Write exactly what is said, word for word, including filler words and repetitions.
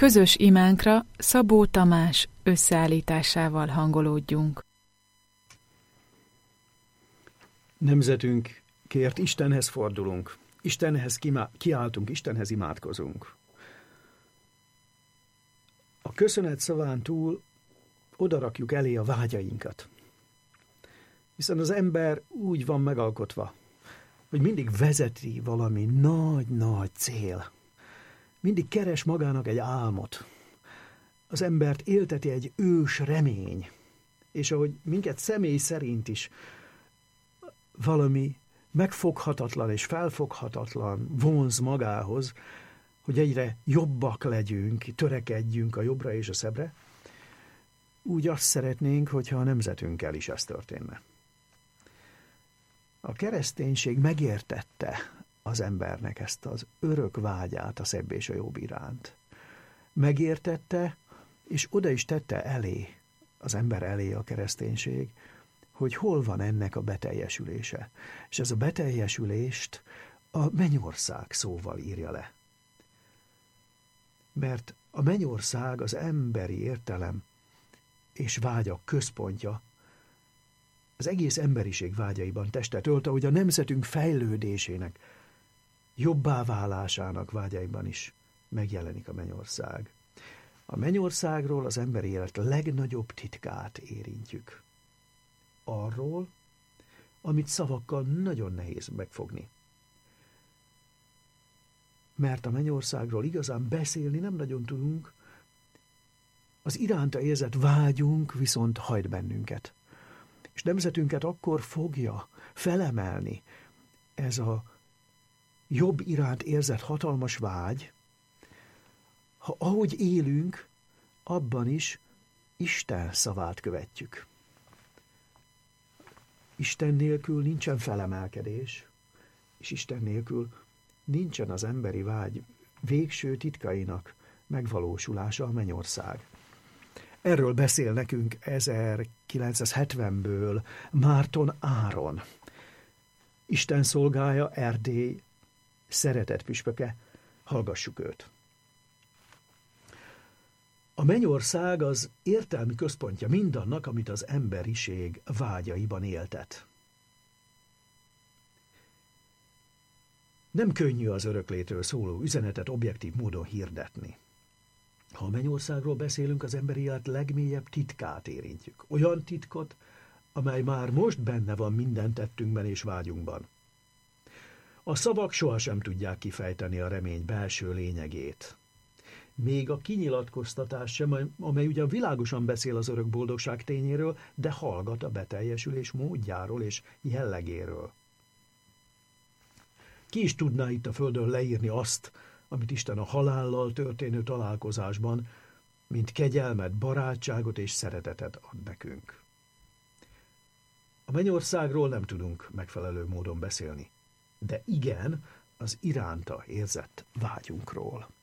Közös imánkra Szabó Tamás összeállításával hangolódjunk. Nemzetünkért Istenhez fordulunk, Istenhez kiáltunk, Istenhez imádkozunk. A köszönet szaván túl odarakjuk elé a vágyainkat. Hiszen az ember úgy van megalkotva, hogy mindig vezeti valami nagy-nagy cél. Mindig keres magának egy álmot. Az embert élteti egy ős remény. És ahogy minket személy szerint is valami megfoghatatlan és felfoghatatlan vonz magához, hogy egyre jobbak legyünk, törekedjünk a jobbra és a szebbre, úgy azt szeretnénk, hogyha a nemzetünkkel is ez történne. A kereszténység megértette az embernek ezt az örök vágyát a szebb és a jobb iránt. Megértette, és oda is tette elé, az ember elé a kereszténység, hogy hol van ennek a beteljesülése. És ez a beteljesülést a mennyország szóval írja le. Mert a mennyország az emberi értelem és vágyak központja, az egész emberiség vágyaiban testet ölt, ahogy a nemzetünk fejlődésének, jobbá válásának vágyaiban is megjelenik a mennyország. A mennyországról az emberi élet legnagyobb titkát érintjük. Arról, amit szavakkal nagyon nehéz megfogni. Mert a mennyországról igazán beszélni nem nagyon tudunk, az iránta érzett vágyunk viszont hajt bennünket. És nemzetünket akkor fogja felemelni ez a jobb iránt érzett hatalmas vágy, ha ahogy élünk, abban is Isten szavát követjük. Isten nélkül nincsen felemelkedés, és Isten nélkül nincsen az emberi vágy végső titkainak megvalósulása, a mennyország. Erről beszél nekünk ezerkilencszázhetvenből Márton Áron. Isten szolgája, Erdély szeretett püspöke, hallgassuk őt. A mennyország az értelmi központja mindannak, amit az emberiség vágyaiban éltet. Nem könnyű az öröklétről szóló üzenetet objektív módon hirdetni. Ha a mennyországról beszélünk, az emberi élet legmélyebb titkát érintjük. Olyan titkot, amely már most benne van minden tettünkben és vágyunkban. A szavak sohasem tudják kifejteni a remény belső lényegét. Még a kinyilatkoztatás sem, amely ugyan világosan beszél az örök boldogság tényéről, de hallgat a beteljesülés módjáról és jellegéről. Ki is tudná itt a földön leírni azt, amit Isten a halállal történő találkozásban, mint kegyelmet, barátságot és szeretetet ad nekünk. A mennyországról nem tudunk megfelelő módon beszélni, de igen, az iránta érzett vágyunkról.